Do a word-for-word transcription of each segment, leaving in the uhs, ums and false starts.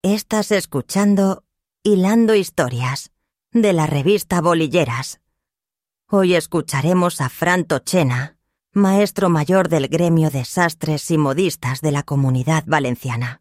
Estás escuchando Hilando Historias, de la revista Bolilleras. Hoy escucharemos a Fran Tochena, maestro mayor del gremio de sastres y modistas de la Comunidad Valenciana.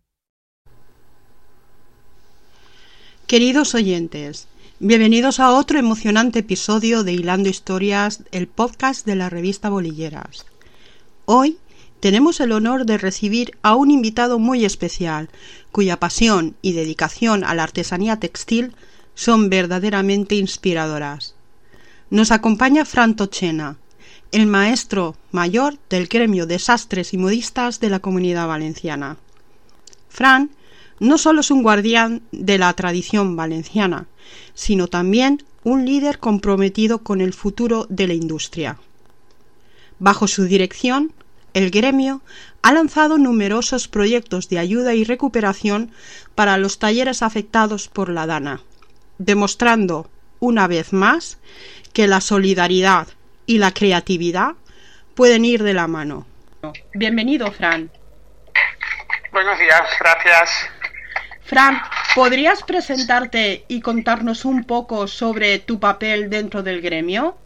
Queridos oyentes, bienvenidos a otro emocionante episodio de Hilando Historias, el podcast de la revista Bolilleras. Hoy tenemos el honor de recibir a un invitado muy especial, cuya pasión y dedicación a la artesanía textil son verdaderamente inspiradoras. Nos acompaña Fran Tochena, el maestro mayor del gremio de sastres y modistas de la Comunidad Valenciana. Fran no solo es un guardián de la tradición valenciana, sino también un líder comprometido con el futuro de la industria. Bajo su dirección, el gremio ha lanzado numerosos proyectos de ayuda y recuperación para los talleres afectados por la Dana, demostrando, una vez más, que la solidaridad y la creatividad pueden ir de la mano. Bienvenido, Fran. Buenos días, gracias. Fran, ¿podrías presentarte y contarnos un poco sobre tu papel dentro del gremio?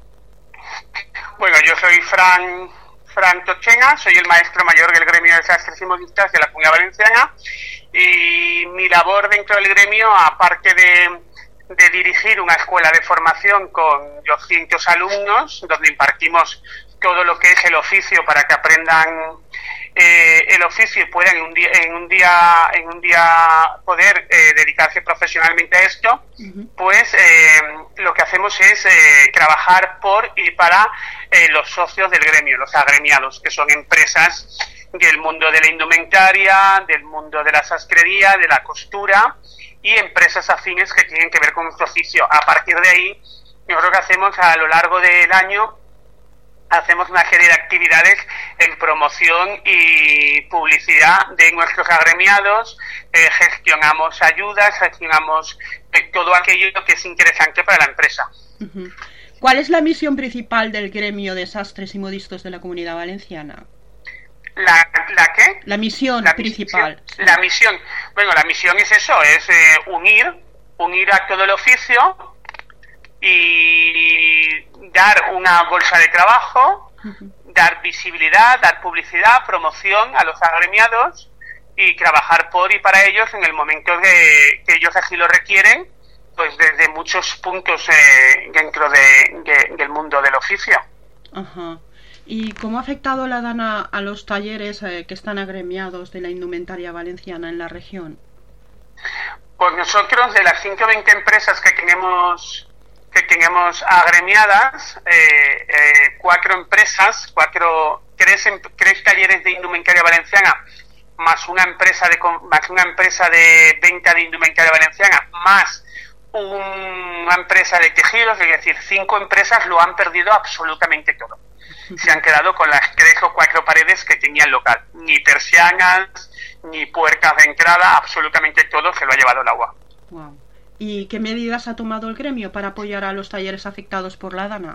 Bueno, yo soy Fran, Fran Tochena, soy el maestro mayor del gremio de sastres y modistas de la Comunidad Valenciana, y mi labor dentro del gremio, aparte de, de dirigir una escuela de formación con doscientos alumnos, donde impartimos todo lo que es el oficio para que aprendan Eh, el oficio y puedan en un día en un día en un día poder eh, dedicarse profesionalmente a esto, uh-huh. pues eh, lo que hacemos es eh, trabajar por y para eh, los socios del gremio, los agremiados, que son empresas del mundo de la indumentaria, del mundo de la sastrería, de la costura, y empresas afines que tienen que ver con nuestro oficio. A partir de ahí, nosotros lo que hacemos a lo largo del año, hacemos una serie de actividades en promoción y publicidad de nuestros agremiados, eh, gestionamos ayudas, gestionamos eh, todo aquello que es interesante para la empresa. Uh-huh. ¿Cuál es la misión principal del gremio de sastres y modistas de la Comunidad Valenciana? ¿La, la qué? La misión la principal. Misión, sí. La misión, bueno, la misión es eso, es eh, unir, unir a todo el oficio y dar una bolsa de trabajo, uh-huh. dar visibilidad, dar publicidad, promoción a los agremiados y trabajar por y para ellos en el momento de, que ellos así lo requieren, pues desde muchos puntos eh, dentro de, de, del mundo del oficio. Ajá. ¿Y cómo ha afectado la Dana a los talleres eh, que están agremiados de la indumentaria valenciana en la región? Pues nosotros, de las ciento veinte empresas que tenemos que tenemos agremiadas, eh, eh, cuatro empresas, cuatro, tres, tres talleres de indumentaria valenciana, más una empresa de más una empresa de venta de indumentaria valenciana, más una empresa de tejidos, es decir, cinco empresas lo han perdido absolutamente todo. Se han quedado con las tres o cuatro paredes que tenían local, ni persianas, ni puertas de entrada, absolutamente todo se lo ha llevado el agua. Wow. ¿Y qué medidas ha tomado el gremio para apoyar a los talleres afectados por la Dana?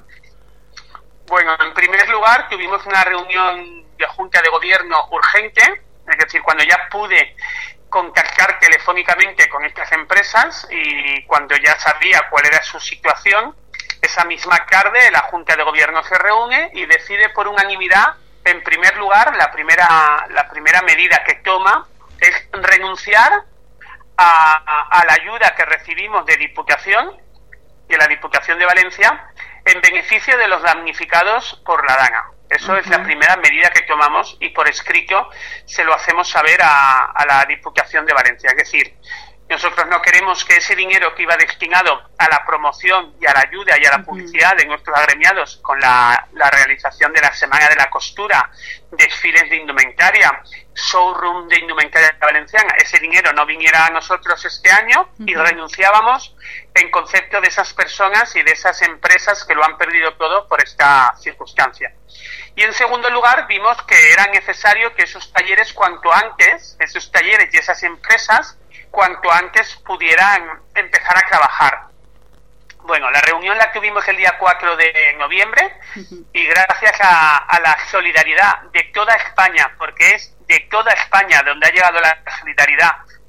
Bueno, en primer lugar, tuvimos una reunión de Junta de Gobierno urgente, es decir, cuando ya pude contactar telefónicamente con estas empresas y cuando ya sabía cuál era su situación, esa misma tarde la Junta de Gobierno se reúne y decide por unanimidad, en primer lugar, la primera, la primera medida que toma es renunciar A, a, a la ayuda que recibimos de Diputación, de la Diputación de Valencia, en beneficio de los damnificados por la Dana. Eso uh-huh. es la primera medida que tomamos y por escrito se lo hacemos saber a, a la Diputación de Valencia. Es decir, nosotros no queremos que ese dinero que iba destinado a la promoción y a la ayuda y a la publicidad uh-huh. de nuestros agremiados con la, la realización de la Semana de la Costura, desfiles de indumentaria, showroom de indumentaria valenciana, ese dinero no viniera a nosotros este año uh-huh. y renunciábamos en concepto de esas personas y de esas empresas que lo han perdido todo por esta circunstancia. Y en segundo lugar, vimos que era necesario que esos talleres cuanto antes, esos talleres y esas empresas, cuanto antes pudieran empezar a trabajar. Bueno, la reunión la tuvimos el día cuatro de noviembre y gracias a, a la solidaridad de toda España, porque es de toda España donde ha llegado la solidaridad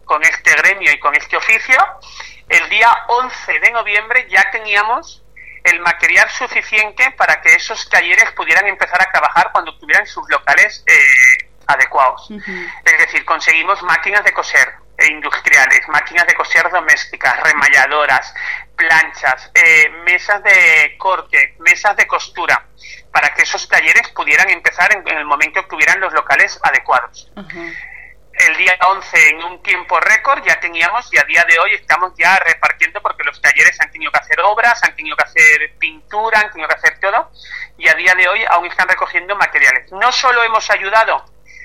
con este gremio y con este oficio, el día once de noviembre ya teníamos el material suficiente para que esos talleres pudieran empezar a trabajar cuando tuvieran sus locales eh, adecuados. Uh-huh. Es decir, conseguimos máquinas de coser industriales, máquinas de coser domésticas, remalladoras, planchas, eh, mesas de corte, mesas de costura, para que esos talleres pudieran empezar en, en el momento que tuvieran los locales adecuados. Uh-huh. El día once, en un tiempo récord, ya teníamos, y a día de hoy estamos ya repartiendo, porque los talleres han tenido que hacer obras, han tenido que hacer pintura, han tenido que hacer todo, y a día de hoy aún están recogiendo materiales. No solo hemos ayudado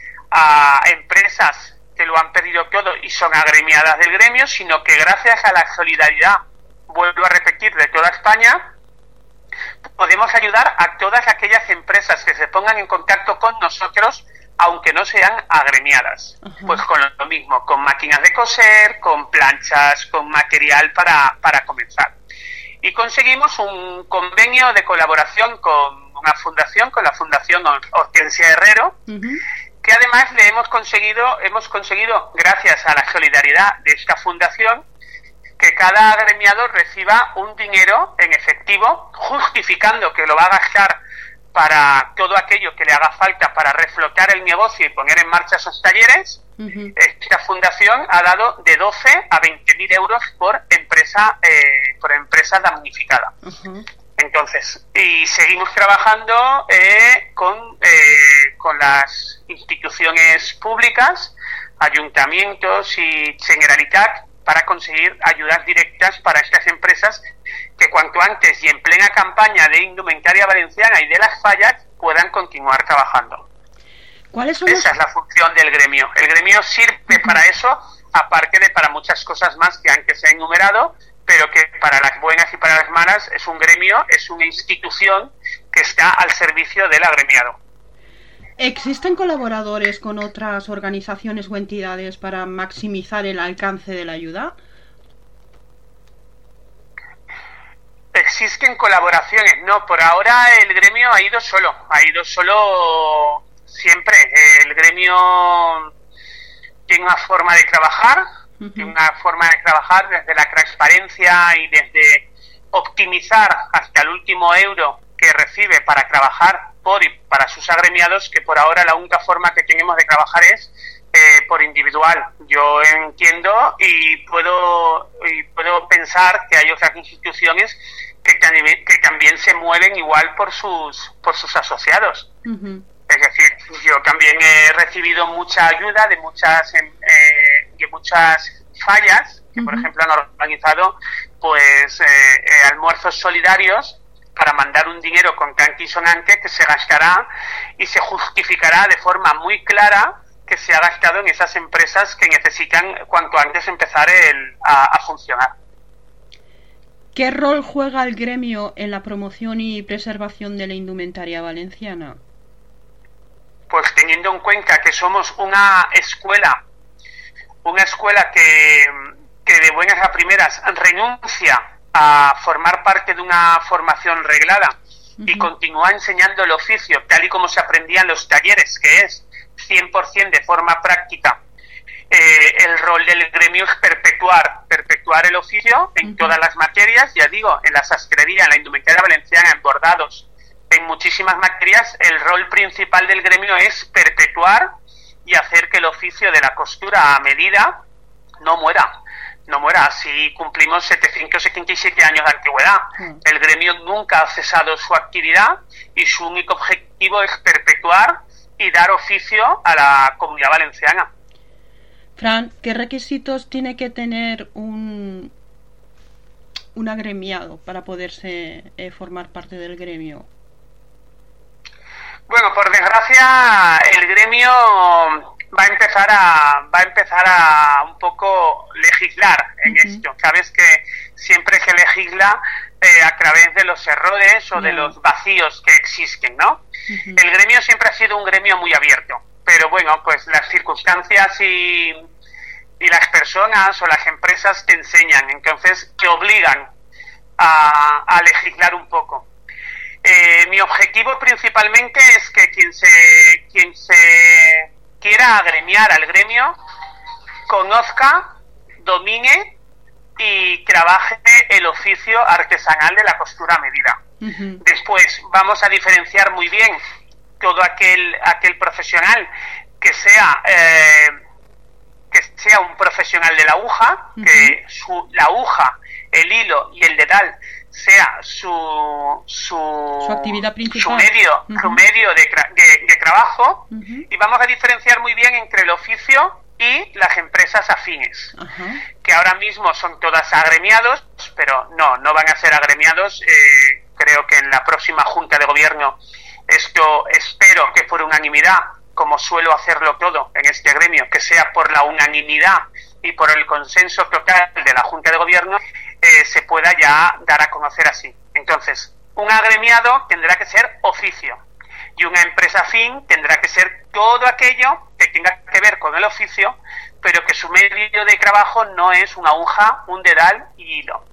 a empresas que lo han pedido todo y son agremiadas del gremio, sino que gracias a la solidaridad, vuelvo a repetir, de toda España, podemos ayudar a todas aquellas empresas que se pongan en contacto con nosotros, aunque no sean agremiadas. Uh-huh. Pues con lo mismo, con máquinas de coser, con planchas, con material para, para comenzar. Y conseguimos un convenio de colaboración con una fundación, con la Fundación Hortensia Herrero, uh-huh. que además le hemos conseguido, hemos conseguido, gracias a la solidaridad de esta fundación, que cada agremiado reciba un dinero en efectivo, justificando que lo va a gastar para todo aquello que le haga falta para reflotar el negocio y poner en marcha esos talleres. Uh-huh. Esta fundación ha dado de doce a veinte mil euros por empresa eh, por empresa damnificada. Uh-huh. Entonces, y seguimos trabajando eh, con, eh, con las instituciones públicas, ayuntamientos y Generalitat, para conseguir ayudas directas para estas empresas que cuanto antes y en plena campaña de indumentaria valenciana y de las fallas puedan continuar trabajando. ¿Cuáles son Esa los... es la función del gremio. El gremio sirve uh-huh. para eso, aparte de para muchas cosas más que antes se ha enumerado, pero que para las buenas y para las malas es un gremio, es una institución que está al servicio del agremiado. ¿Existen colaboradores con otras organizaciones o entidades para maximizar el alcance de la ayuda? Existen colaboraciones, no, por ahora el gremio ha ido solo, ha ido solo siempre. El gremio tiene una forma de trabajar, uh-huh. tiene una forma de trabajar desde la transparencia y desde optimizar hasta el último euro que recibe para trabajar por y para sus agremiados, que por ahora la única forma que tenemos de trabajar es eh, por individual. Yo entiendo y puedo y puedo pensar que hay otras instituciones que, que también se mueven igual por sus por sus asociados. Uh-huh. Es decir, yo también he recibido mucha ayuda de muchas eh, de muchas fallas que, uh-huh. por ejemplo, han organizado pues eh, eh, almuerzos solidarios para mandar un dinero contante y sonante que se gastará y se justificará de forma muy clara que se ha gastado en esas empresas que necesitan cuanto antes empezar el, a, a funcionar. ¿Qué rol juega el gremio en la promoción y preservación de la indumentaria valenciana? Pues teniendo en cuenta que somos una escuela, una escuela que, que de buenas a primeras renuncia a formar parte de una formación reglada uh-huh. y continúa enseñando el oficio tal y como se aprendía en los talleres, que es cien por ciento de forma práctica. Eh, el rol del gremio es perpetuar, perpetuar el oficio en uh-huh. todas las materias, ya digo, en la sastrería, en la indumentaria valenciana, en bordados, en muchísimas materias. El rol principal del gremio es perpetuar y hacer que el oficio de la costura a medida no muera. No muera, así cumplimos setecientos setenta y siete años de antigüedad. Mm. El gremio nunca ha cesado su actividad y su único objetivo es perpetuar y dar oficio a la comunidad valenciana. Fran, ¿qué requisitos tiene que tener un, un agremiado para poderse eh, formar parte del gremio? Bueno, por desgracia, el gremio va a empezar a va a empezar a un poco legislar en uh-huh. esto. Sabes que siempre se legisla eh, a través de los errores o yeah. de los vacíos que existen, ¿no? Uh-huh. El gremio siempre ha sido un gremio muy abierto, pero bueno, pues las circunstancias y, y las personas o las empresas te enseñan, entonces te obligan a, a legislar un poco. Eh, mi objetivo principalmente es que quien se quien se quiera agremiar al gremio conozca domine y trabaje el oficio artesanal de la costura a medida. Uh-huh. Después vamos a diferenciar muy bien todo aquel aquel profesional que sea eh, que sea un profesional de la aguja, uh-huh. que su, la aguja, el hilo y el dedal sea su su, su actividad principal, su medio, uh-huh. su medio de, de, de trabajo, uh-huh. y vamos a diferenciar muy bien entre el oficio y las empresas afines, uh-huh. que ahora mismo son todas agremiados, pero no, no van a ser agremiados. Eh, creo que en la próxima Junta de Gobierno esto espero que por unanimidad, como suelo hacerlo todo en este gremio, que sea por la unanimidad y por el consenso total de la Junta de Gobierno, eh, se pueda ya dar a conocer así. Entonces, un agremiado tendrá que ser oficio y una empresa afín tendrá que ser todo aquello que tenga que ver con el oficio, pero que su medio de trabajo no es una aguja, un dedal y hilo.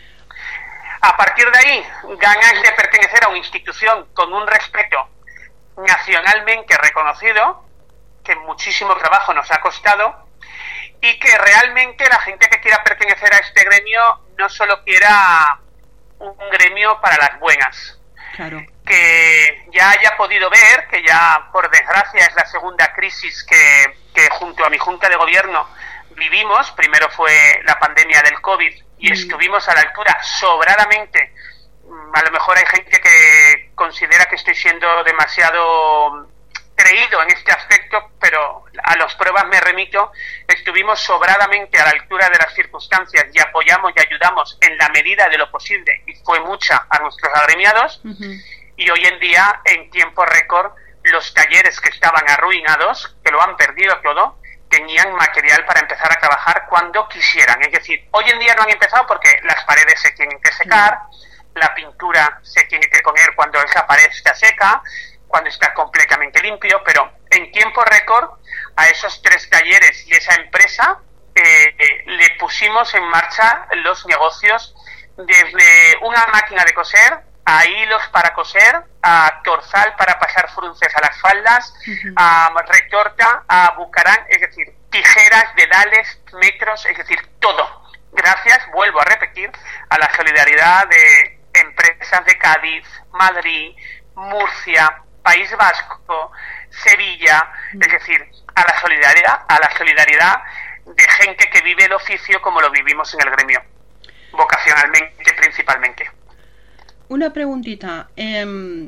A partir de ahí, ganas de pertenecer a una institución con un respeto nacionalmente reconocido, que muchísimo trabajo nos ha costado, y que realmente la gente que quiera pertenecer a este gremio no solo quiera un gremio para las buenas. Claro. Que ya haya podido ver, que ya por desgracia es la segunda crisis que, que junto a mi Junta de Gobierno vivimos. Primero fue la pandemia del COVID y mm. estuvimos a la altura sobradamente. A lo mejor hay gente que considera que estoy siendo demasiado creído en este aspecto, pero a las pruebas me remito. Estuvimos sobradamente a la altura de las circunstancias y apoyamos y ayudamos en la medida de lo posible, y fue mucha, a nuestros agremiados. Uh-huh. Y hoy en día, en tiempo récord, los talleres que estaban arruinados, que lo han perdido todo, tenían material para empezar a trabajar cuando quisieran. Es decir, hoy en día no han empezado porque las paredes se tienen que secar, uh-huh. la pintura se tiene que poner cuando esa pared está seca, cuando está completamente limpio, pero en tiempo récord a esos tres talleres y esa empresa eh, eh, le pusimos en marcha los negocios, desde una máquina de coser a hilos para coser, a torzal para pasar frunces a las faldas, uh-huh. a retorta, a bucarán, es decir, tijeras, dedales, metros, es decir, todo. Gracias, vuelvo a repetir, a la solidaridad de empresas de Cádiz, Madrid, Murcia, País Vasco, Sevilla, es decir, a la solidaridad, a la solidaridad de gente que vive el oficio como lo vivimos en el gremio, vocacionalmente principalmente. Una preguntita, eh,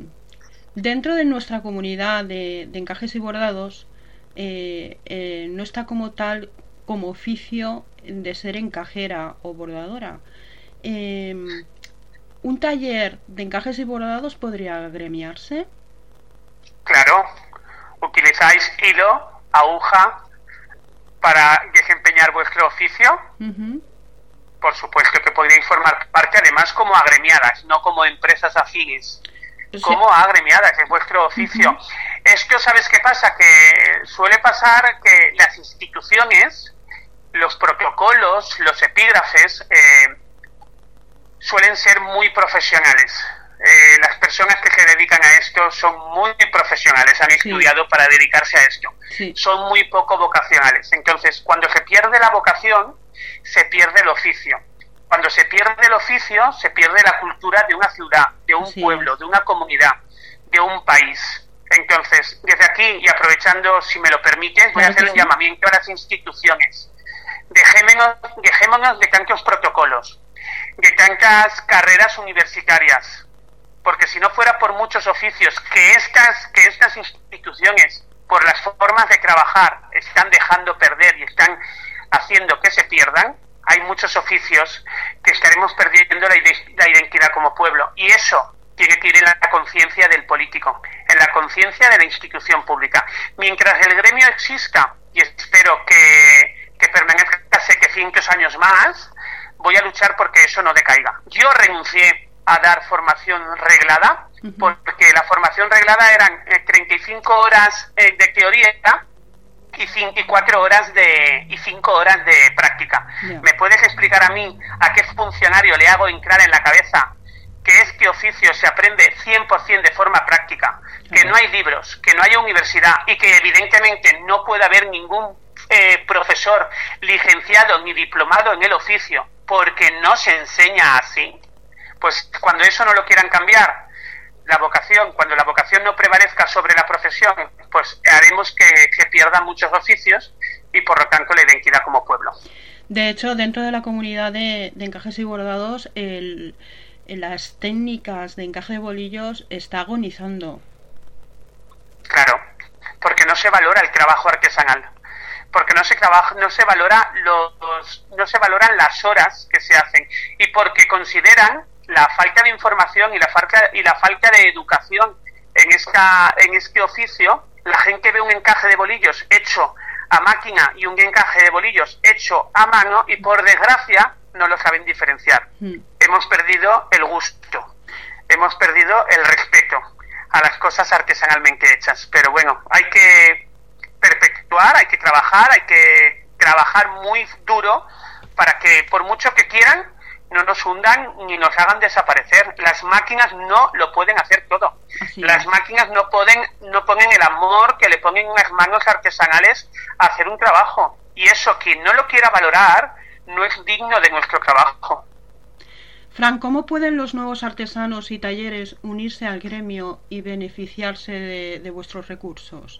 dentro de nuestra comunidad de, de encajes y bordados, eh, eh, no está como tal como oficio de ser encajera o bordadora. Eh, ¿Un taller de encajes y bordados podría agremiarse? Claro, utilizáis hilo, aguja para desempeñar vuestro oficio. Uh-huh. Por supuesto que podríais formar parte, además, como agremiadas, no como empresas afines, sí. como agremiadas en vuestro oficio. Uh-huh. Esto, ¿sabes qué pasa? Que suele pasar que las instituciones, los protocolos, los epígrafes, eh, suelen ser muy profesionales. Eh, las personas que se dedican a esto son muy profesionales, han estudiado sí. para dedicarse a esto. Sí. Son muy poco vocacionales. Entonces, cuando se pierde la vocación, se pierde el oficio. Cuando se pierde el oficio, se pierde la cultura de una ciudad, de un sí. pueblo, de una comunidad, de un país. Entonces, desde aquí, y aprovechando, si me lo permites, voy a hacer un sí. llamamiento a las instituciones. Dejémonos, dejémonos de tantos protocolos, de tantas carreras universitarias, porque si no fuera por muchos oficios que estas, que estas instituciones, por las formas de trabajar, están dejando perder y están haciendo que se pierdan, hay muchos oficios que estaremos perdiendo la, la identidad como pueblo, y eso tiene que ir en la conciencia del político, en la conciencia de la institución pública. Mientras el gremio exista, y espero que, que permanezca setecientos años más, voy a luchar porque eso no decaiga. Yo renuncié a dar formación reglada, uh-huh. porque la formación reglada eran eh, treinta y cinco horas eh, de teoría y, cinco, y cuatro horas de y cinco horas de práctica. Yeah. ¿Me puedes explicar a mí a qué funcionario le hago entrar en la cabeza que este oficio se aprende cien por ciento de forma práctica, que okay. no hay libros, que no hay universidad y que evidentemente no puede haber ningún eh, profesor licenciado ni diplomado en el oficio, porque no se enseña así, pues cuando eso no lo quieran cambiar, la vocación, cuando la vocación no prevalezca sobre la profesión, pues haremos que se pierdan muchos oficios y por lo tanto la identidad como pueblo. De hecho, dentro de la comunidad de, de encajes y bordados, el, las técnicas de encaje de bolillos está agonizando. Claro, porque no se valora el trabajo artesanal, porque no se trabaja, no se valora los, no se valoran las horas que se hacen y porque consideran la falta de información y la falta y la falta de educación en esta en este oficio. La gente ve un encaje de bolillos hecho a máquina y un encaje de bolillos hecho a mano y por desgracia no lo saben diferenciar. Mm. Hemos perdido el gusto, hemos perdido el respeto a las cosas artesanalmente hechas, pero bueno, hay que perpetuar, hay que trabajar, hay que trabajar muy duro para que por mucho que quieran no nos hundan ni nos hagan desaparecer. Las máquinas no lo pueden hacer todo. Así las es. máquinas no pueden, no ponen el amor que le ponen unas manos artesanales a hacer un trabajo. Y eso, quien no lo quiera valorar, no es digno de nuestro trabajo. Fran, ¿cómo pueden los nuevos artesanos y talleres unirse al gremio y beneficiarse de, de vuestros recursos?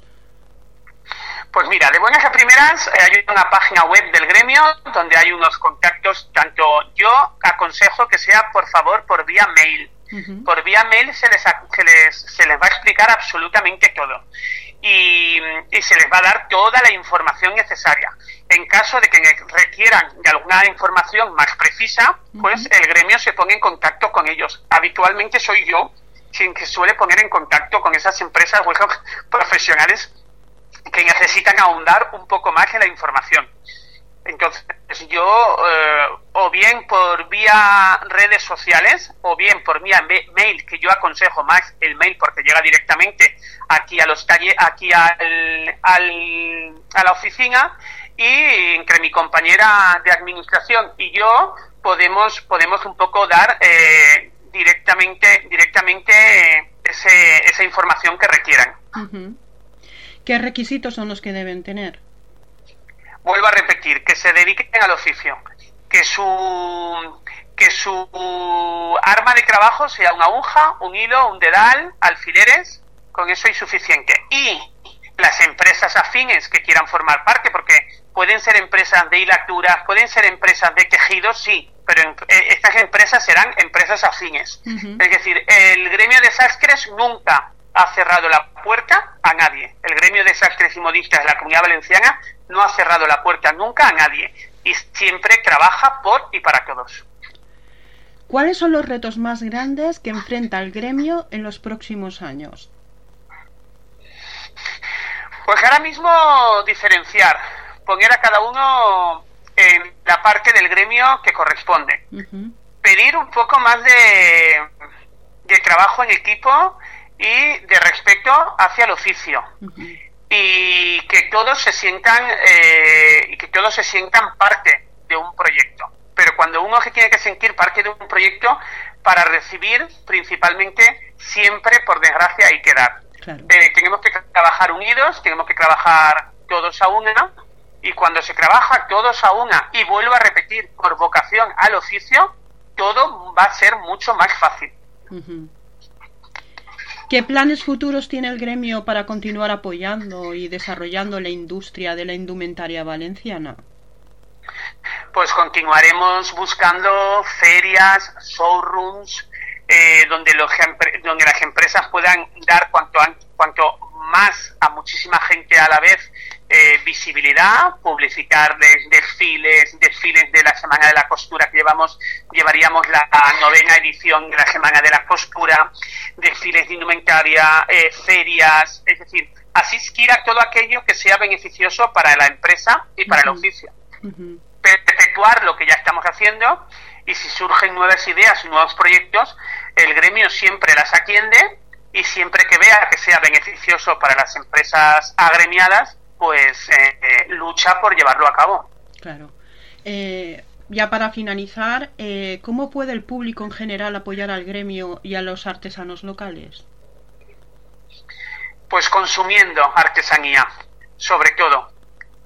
Pues mira, de buenas a primeras eh, hay una página web del gremio donde hay unos contactos, tanto yo aconsejo que sea por favor por vía mail. Uh-huh. Por vía mail se les, se les se les va a explicar absolutamente todo y, y se les va a dar toda la información necesaria. En caso de que requieran de alguna información más precisa, pues uh-huh. el gremio se pone en contacto con ellos. Habitualmente soy yo quien se suele poner en contacto con esas empresas o esos profesionales que necesitan ahondar un poco más en la información. Entonces yo eh, o bien por vía redes sociales o bien por vía mail, que yo aconsejo más el mail porque llega directamente aquí a los talleres, aquí al, al, a la oficina, y entre mi compañera de administración y yo podemos podemos un poco dar eh, directamente directamente ese, esa información que requieran. Uh-huh. ¿Qué requisitos son los que deben tener? Vuelvo a repetir, que se dediquen al oficio, que su que su arma de trabajo sea una aguja, un hilo, un dedal, alfileres, con eso es suficiente. Y las empresas afines que quieran formar parte, porque pueden ser empresas de hilaturas, pueden ser empresas de tejidos, sí, pero estas empresas serán empresas afines. Uh-huh. Es decir, el gremio de sastres nunca ha cerrado la puerta a nadie. El gremio de sastres y modistas de la Comunidad Valenciana no ha cerrado la puerta nunca a nadie y siempre trabaja por y para todos. ¿Cuáles son los retos más grandes que enfrenta el gremio en los próximos años? Pues ahora mismo diferenciar, poner a cada uno en la parte del gremio que corresponde. Uh-huh. Pedir un poco más de, de trabajo en equipo y de respeto hacia el oficio. Uh-huh. Y que todos se sientan eh, y que todos se sientan parte de un proyecto. Pero cuando uno se tiene que sentir parte de un proyecto, para recibir principalmente siempre, por desgracia, hay que dar. Claro. Eh, tenemos que trabajar unidos, tenemos que trabajar todos a una, y cuando se trabaja todos a una, y vuelvo a repetir, por vocación al oficio, todo va a ser mucho más fácil. Uh-huh. ¿Qué planes futuros tiene el gremio para continuar apoyando y desarrollando la industria de la indumentaria valenciana? Pues continuaremos buscando ferias, showrooms, eh, donde, los, donde las empresas puedan dar cuanto, cuanto más a muchísima gente a la vez eh, visibilidad, publicitar des, desfiles, desfiles de la Semana de la Costura que llevamos, llevaríamos la novena edición de la Semana de la Costura, desfiles de indumentaria, eh, ferias, es decir, asistir a todo aquello que sea beneficioso para la empresa y para uh-huh. el oficio. Uh-huh. Perpetuar lo que ya estamos haciendo, y si surgen nuevas ideas y nuevos proyectos, el gremio siempre las atiende, y siempre que vea que sea beneficioso para las empresas agremiadas, pues eh, eh, lucha por llevarlo a cabo. Claro. Eh, ya para finalizar, eh, ¿cómo puede el público en general apoyar al gremio y a los artesanos locales? Pues consumiendo artesanía, sobre todo.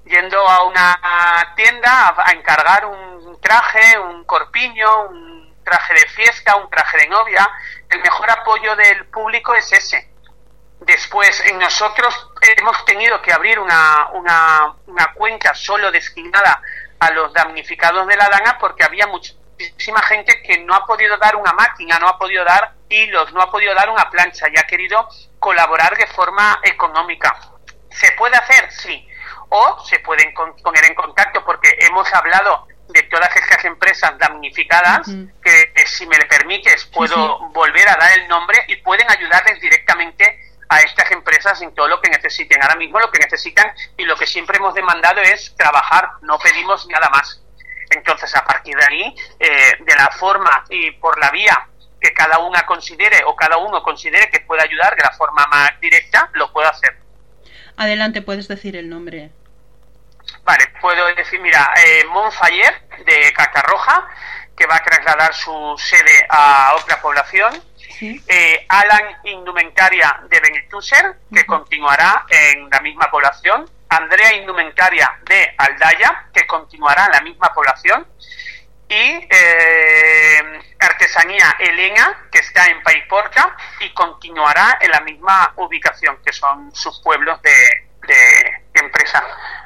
yendo a una tienda a, a encargar un traje, un corpiño, un traje de fiesta, un traje de novia. El mejor apoyo del público es ese. Después, en nosotros hemos tenido que abrir una, una, una cuenta solo destinada a los damnificados de la Dana porque había muchísima gente que no ha podido dar una máquina, no ha podido dar hilos, no ha podido dar una plancha y ha querido colaborar de forma económica. ¿Se puede hacer? Sí. O se pueden con, poner en contacto porque hemos hablado de todas estas empresas damnificadas, uh-huh. que eh, si me le permites puedo sí, sí. volver a dar el nombre y pueden ayudarles directamente a estas empresas en todo lo que necesiten. Ahora mismo lo que necesitan y lo que siempre hemos demandado es trabajar, no pedimos nada más. Entonces, a partir de ahí, eh, de la forma y por la vía que cada una considere o cada uno considere que puede ayudar de la forma más directa, lo puedo hacer. Adelante, puedes decir el nombre. Vale, puedo decir, mira, eh, Montfaller de Catarroja, que va a trasladar su sede a otra población. Sí. Eh, Alan Indumentaria de Benetúser, que uh-huh. continuará en la misma población. Andrea Indumentaria de Aldaya, que continuará en la misma población. Y eh, Artesanía Elena, que está en Paiporta y continuará en la misma ubicación, que son sus pueblos de, de empresa.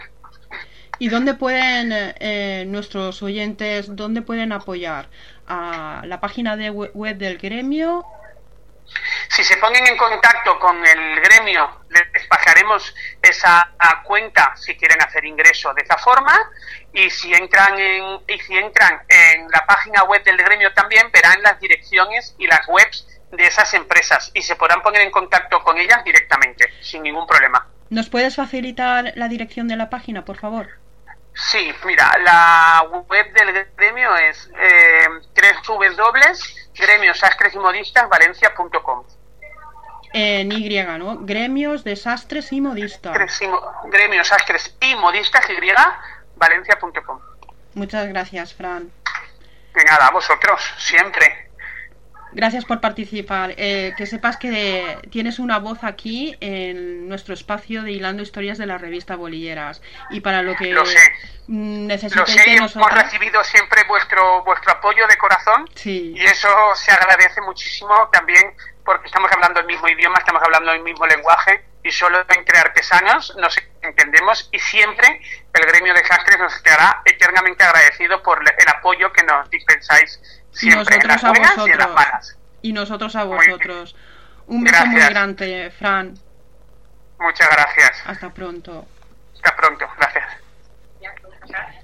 ¿Y dónde pueden eh, nuestros oyentes, dónde pueden apoyar? ¿A la página de web del gremio? Si se ponen en contacto con el gremio, les pasaremos esa cuenta si quieren hacer ingreso de esa forma, y si entran en y si entran en la página web del gremio también verán las direcciones y las webs de esas empresas y se podrán poner en contacto con ellas directamente, sin ningún problema. ¿Nos puedes facilitar la dirección de la página, por favor? Sí, mira, la web del gremio es eh, doble u doble u doble u punto gremios sastres y modistas valencia punto com. En Y, ¿no? Gremios de Sastres y Modistas. Gremios Sastres y Modistas, Y, valencia punto com. Muchas gracias, Fran. De nada, a vosotros, siempre. Gracias por participar. Eh, que sepas que tienes una voz aquí en nuestro espacio de Hilando Historias de la revista Bolilleras. Y para lo que lo sé. necesitéis lo sé, de nosotros... hemos recibido siempre vuestro vuestro apoyo de corazón. Sí. Y eso se agradece muchísimo también porque estamos hablando el mismo idioma, estamos hablando el mismo lenguaje y solo entre artesanos nos entendemos y siempre el gremio de sastres nos estará eternamente agradecido por el apoyo que nos dispensáis siempre en las buenas y en las malas. Y nosotros a vosotros. Un beso muy grande, Fran. Muchas gracias. Hasta pronto. Hasta pronto, gracias.